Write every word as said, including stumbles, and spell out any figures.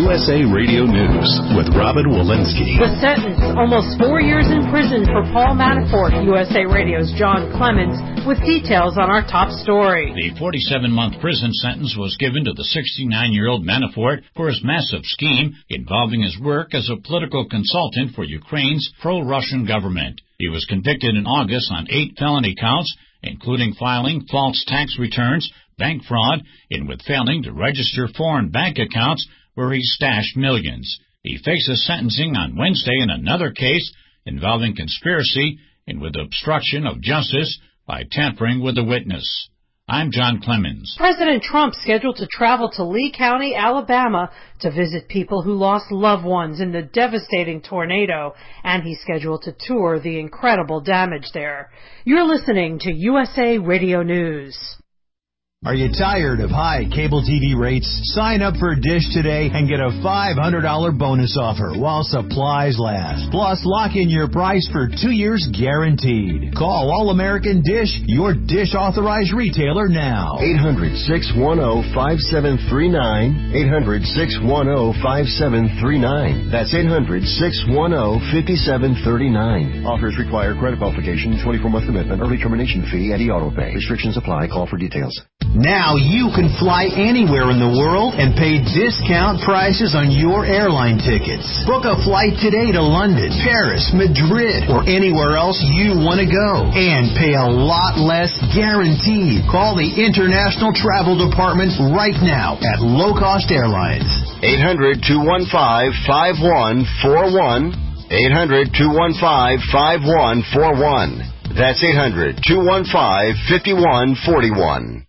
U S A Radio News with Robin Walensky. The sentence, almost four years in prison for Paul Manafort. U S A Radio's John Clemens with details on our top story. The forty-seven-month prison sentence was given to the sixty-nine-year-old Manafort for his massive scheme involving his work as a political consultant for Ukraine's pro-Russian government. He was convicted in August on eight felony counts, including filing false tax returns, bank fraud, and with failing to register foreign bank accounts where he stashed millions. He faces sentencing on Wednesday in another case involving conspiracy and with obstruction of justice by tampering with a witness. I'm John Clemens. President Trump scheduled to travel to Lee County, Alabama to visit people who lost loved ones in the devastating tornado, and he's scheduled to tour the incredible damage there. You're listening to U S A Radio News. Are you tired of high cable T V rates? Sign up for Dish today and get a five hundred dollars bonus offer while supplies last. Plus, lock in your price for two years guaranteed. Call All-American Dish, your Dish authorized retailer now. eight hundred, six one zero, five seven three nine. eight hundred, six one zero, five seven three nine. That's eight hundred, six one zero, five seven three nine. Offers require credit qualification, twenty-four month commitment, early termination fee, and e-auto pay. Restrictions apply. Call for details. Now you can fly anywhere in the world and pay discount prices on your airline tickets. Book a flight today to London, Paris, Madrid, or anywhere else you want to go. And pay a lot less guaranteed. Call the International Travel Department right now at Low Cost Airlines. eight hundred, two one five, five one four one. eight hundred, two one five, five one four one. That's eight hundred, two one five, five one four one.